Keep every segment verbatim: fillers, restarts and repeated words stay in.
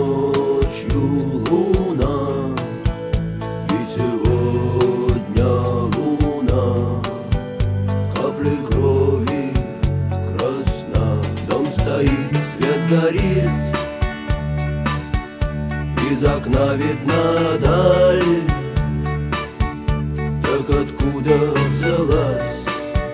ночью луна, и сегодня луна, капли крови красна. Дом стоит, свет горит, из окна видна даль. Так откуда взялась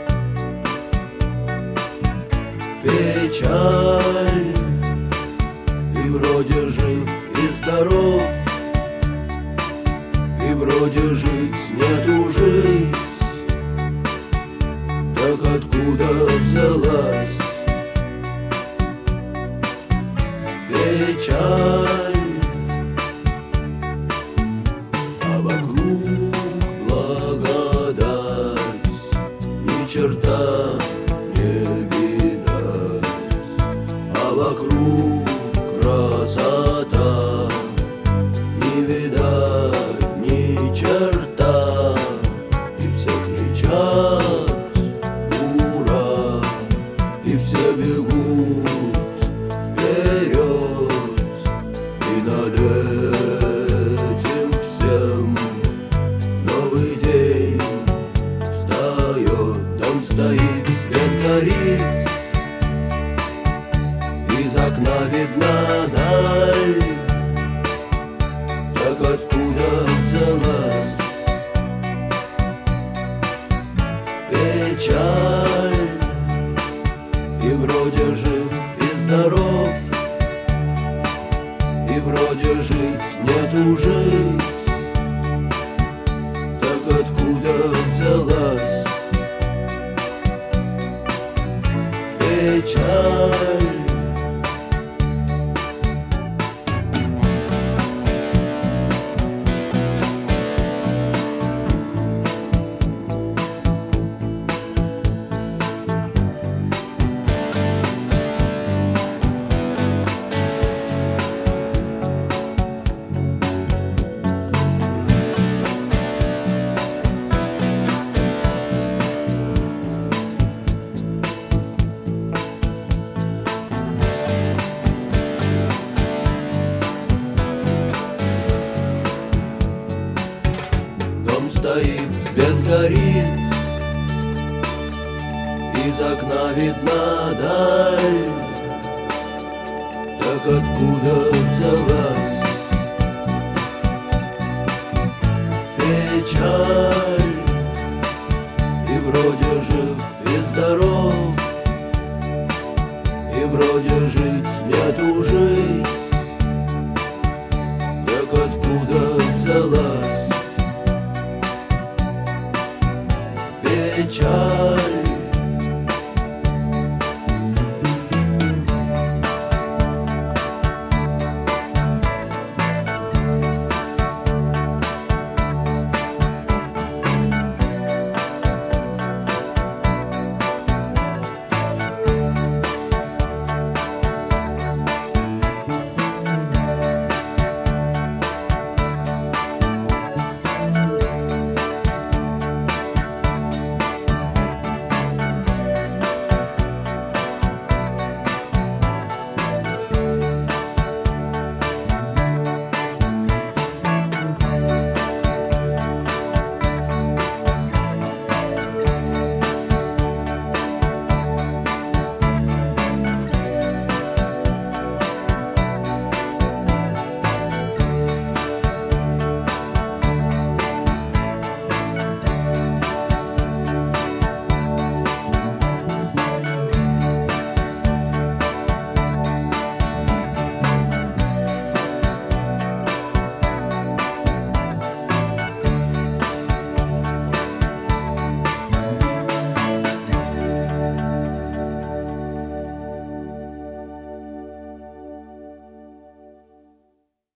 печаль? И вроде жив и здоров, и вроде жить нету жить. Так откуда взялась печаль? А вокруг благодать, ни черта не видать. А вокруг красота, не видать ни черта. И все кричат ура, и все бегут вперед. И над этим всем новый день встает. Дом стоит, свет горит, из окна видна даль. Так откуда взялась печаль? И вроде жив и здоров, и вроде жить нету жить. Так откуда взялась печаль? Стоит, свет горит, из окна видна даль. Так откуда взялась печаль? И вроде жив и здоров, и вроде жить нету жить. Так откуда